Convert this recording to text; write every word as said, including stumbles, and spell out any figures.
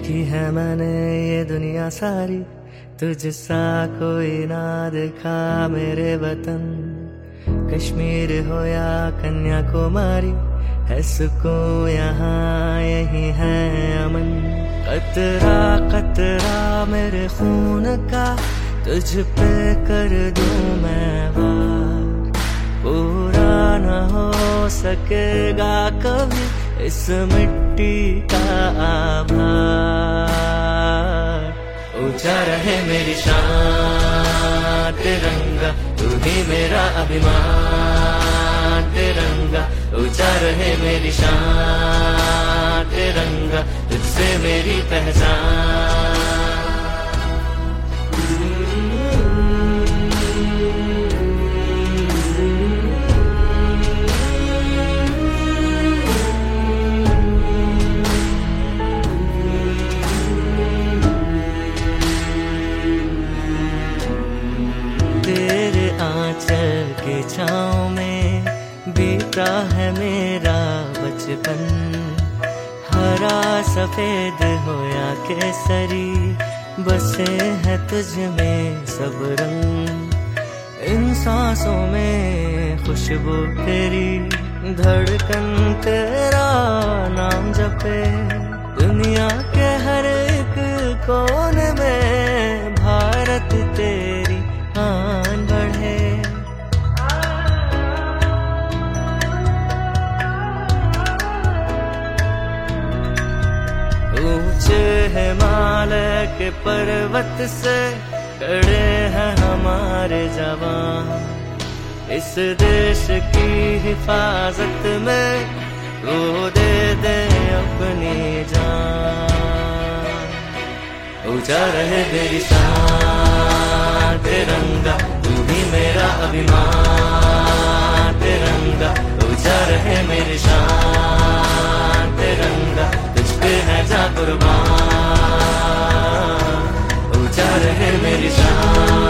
देखी है मैंने ये दुनिया सारी, तुझसा कोई ना देखा मेरे वतन। कश्मीर हो या कन्याकुमारी, है सुकून यहाँ यही है अमन। कतरा कतरा मेरे खून का तुझ पे कर दूं मैं वार, पूरा न हो सकेगा कभी इस मिट्टी का आभार। ऊंचा रहे मेरी शान तिरंगा, तू ही मेरा अभिमान तिरंगा। ऊंचा रहे मेरी शान तिरंगा, तुझसे मेरी पहचान। तेरे आंचल के छाँव में बीता है मेरा बचपन। हरा सफेद हो या केसरी, बसे हैं तुझ में सब रंग। इन सांसों में खुशबू तेरी, धड़कन तेरा नाम जपे। दुनिया के हर एक कोने में भारत तेरी आन बढ़े। ऊंचे हिमालय के पर्वत से खड़े हैं हमारे जवान। इस देश की हिफाजत में वो दे दे अपनी जान। ऊंचा रहे मेरी शान तिरंगा, तू ही मेरा अभिमान तिरंगा। ऊंचा रहे मेरी शान तिरंगा, तुझ पे है जा कुर्बान। ऊंचा रहे मेरी शान